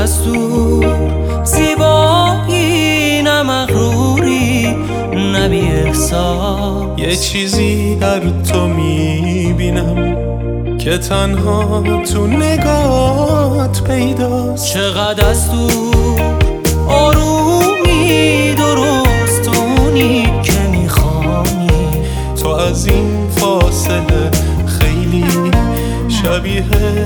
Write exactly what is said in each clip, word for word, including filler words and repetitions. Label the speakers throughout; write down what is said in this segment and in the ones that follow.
Speaker 1: دستور، زیبایی نه مغروری نه بی احساس.
Speaker 2: یه چیزی در تو میبینم که تنها تو نگاهت پیداست.
Speaker 1: چقدر از تو آرومی درستونی که میخوانی.
Speaker 2: تو از این فاصله خیلی شبیه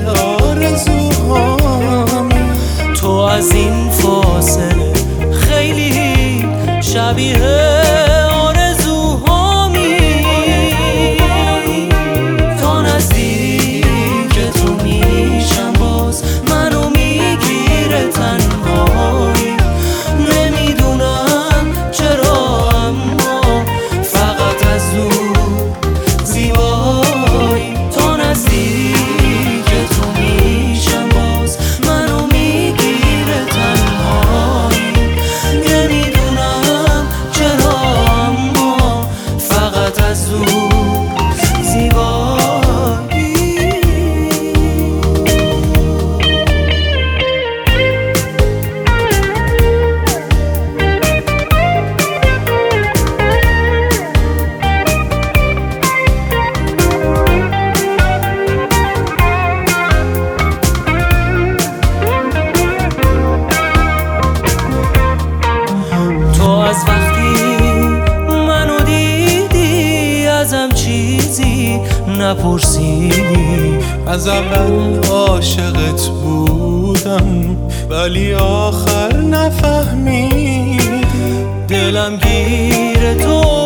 Speaker 2: آرزوهامی.
Speaker 1: تو از این فاصله خیلی شبیه آرزوهامی. تا نزدیک تو میشم باز منو میگیره تنهایی. نمیدونم چرا اما فقط از دور زیبایی. تا نزدیک تو میشم باز منو میگیره تنهایی. نمیدونم چرا اما فقط از دور زیبایی. تو از وقتی منو دیدی ازم چیزی نپرسیدی.
Speaker 2: از اول عاشقت بودم ولی آخر نفهمیدی.
Speaker 1: دلم گیر تو